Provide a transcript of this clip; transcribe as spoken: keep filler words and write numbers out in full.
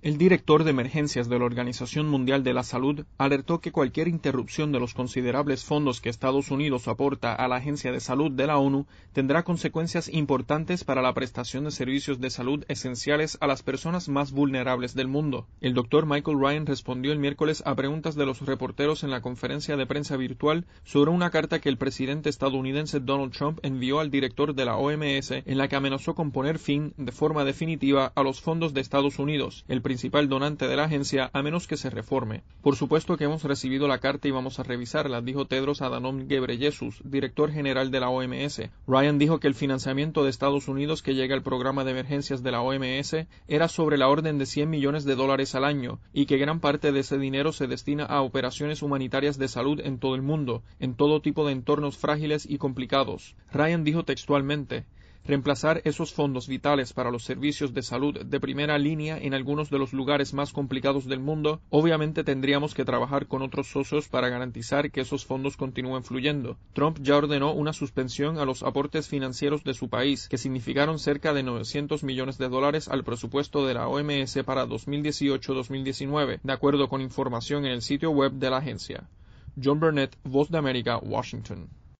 El director de emergencias de la Organización Mundial de la Salud alertó que cualquier interrupción de los considerables fondos que Estados Unidos aporta a la Agencia de Salud de la ONU tendrá consecuencias importantes para la prestación de servicios de salud esenciales a las personas más vulnerables del mundo. El doctor Michael Ryan respondió el miércoles a preguntas de los reporteros en la conferencia de prensa virtual sobre una carta que el presidente estadounidense Donald Trump envió al director de la O M S en la que amenazó con poner fin de forma definitiva a los fondos de Estados Unidos, el principal donante de la agencia, a menos que se reforme. Por supuesto que hemos recibido la carta y vamos a revisarla, dijo Tedros Adhanom Ghebreyesus, director general de la O M S. Ryan dijo que el financiamiento de Estados Unidos que llega al programa de emergencias de la O M S era sobre la orden de cien millones de dólares al año y que gran parte de ese dinero se destina a operaciones humanitarias de salud en todo el mundo, en todo tipo de entornos frágiles y complicados. Ryan dijo textualmente: reemplazar esos fondos vitales para los servicios de salud de primera línea en algunos de los lugares más complicados del mundo, obviamente tendríamos que trabajar con otros socios para garantizar que esos fondos continúen fluyendo. Trump ya ordenó una suspensión a los aportes financieros de su país, que significaron cerca de novecientos millones de dólares al presupuesto de la O M S para dos mil dieciocho dos mil diecinueve, de acuerdo con información en el sitio web de la agencia. John Burnett, Voz de América, Washington.